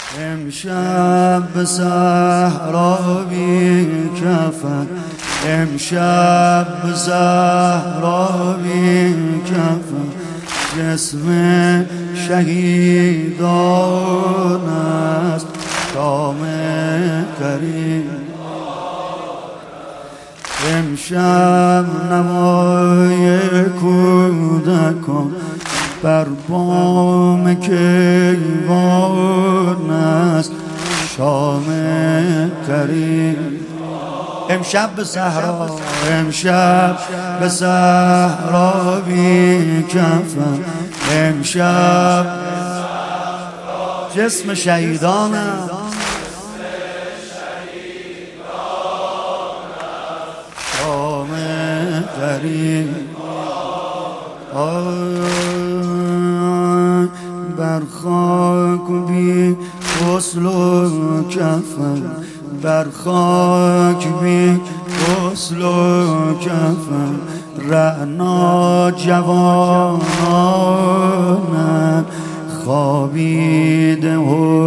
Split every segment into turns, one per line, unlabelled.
امشب به صحرا بی کفن، امشب به صحرا بی کفن، جسم شهیدان است شام قریب. امشب نمای کودکان بر بام کیوان است شام قریب. امشب به صحرا، امشب به صحرا بی کفن، امشب جسم شهیدان است شام قریب. بر خاک بی غسل و کفن، بر خاک بی غسل و کفن، رعنا جوانان خوابیده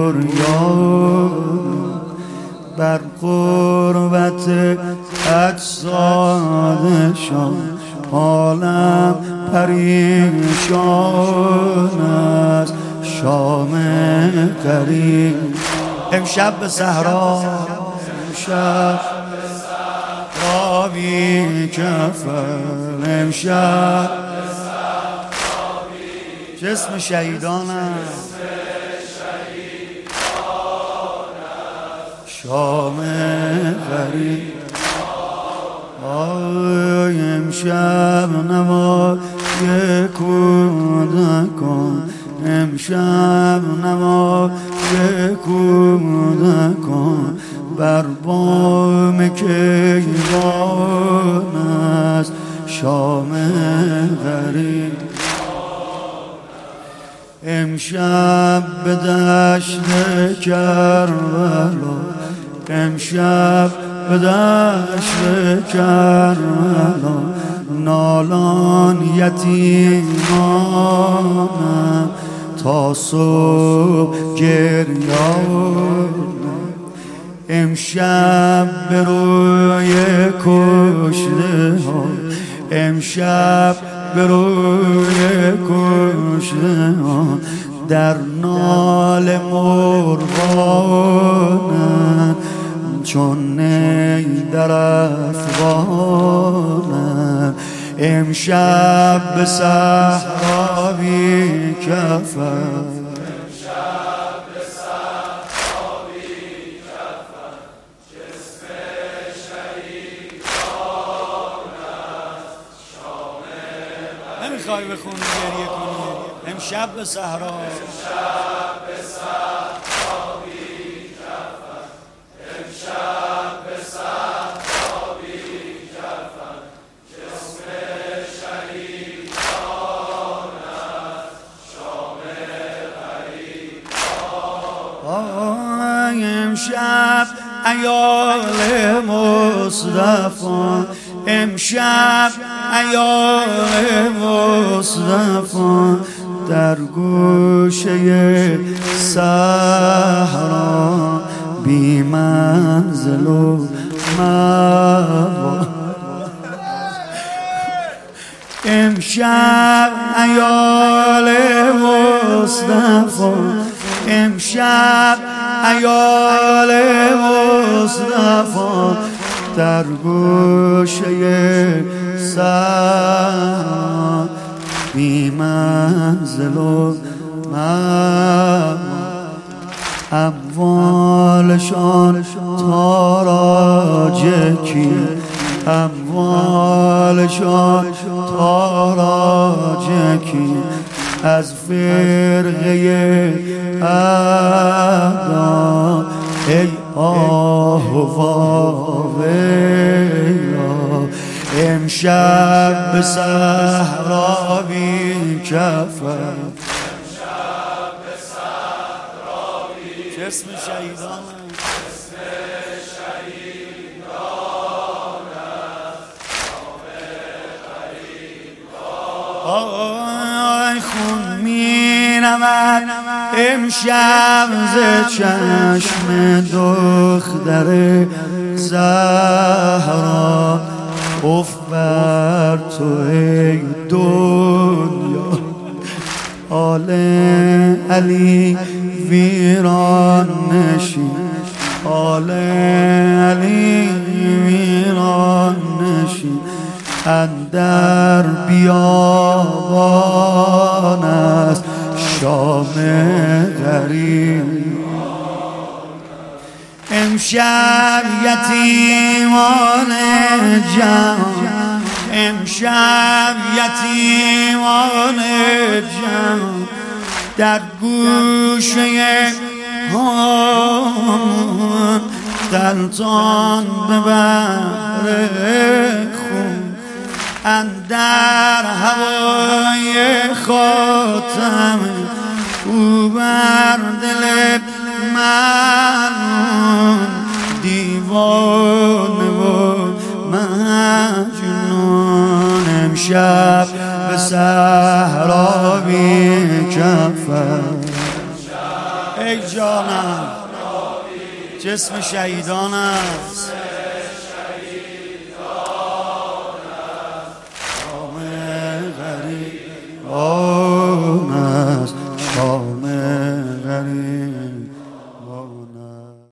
عریان، بر قربت اجسادشان عالم پریشان است شام قریب. امشب به صحرا، امشب را بی کفن، امشب جسم شهیدان است شام قریب. امشب نمای کودکان، امشب نمای کودکان بر بام کیوان است شام قریب. امشب به دشت کربلا، امشب به دشت کربلا نالان یتیمان تا صبح گریان. امشب به روی کشته ها، امشب به روی کشته ها در نال مرغان چون نی در افغان. امشب به صحرا بی کفن، امشب به صحرا بی کفن، جسم شهیدان است شام قریب. نمیخوای بخونی گریه کنی؟ امشب به صحرا، امشب به صحرا بی کفن، امشب به صحرا بی کفن، جسم شهیدان است شام قریب. امشب عیال مصطفی، امشب عیال مصطفی در گوشه صحرا بی منزل و مأوا. امشب عیال مصطفی، امشب عیال مصطفی در گوشه صحرا بی منزل و مأوا. اموالشان تاراج کی، اموالشان تاراج کی از فرقه اعدا. ای آه و ویلا امشب به صحرا بی کفن، امشب به صحرا بی کفن، جسم شهیدان است شام قریب. آی خون می نمد امشب ز چشم دختر زهرا اف بر تو ای دنیا، آل علی ویران نشین، آل علی ویران نشین، اندر بیابان است شام غریب. امشب یتیمان جهان، امشب یتیمان جهان در گوشه هان غلطان به بحر خون، اندر هوای خاتم او بر دل من دیوانه و مجنون. امشب به صحرا بی کفن، ای جانم جسم شهیدان است، شام غریب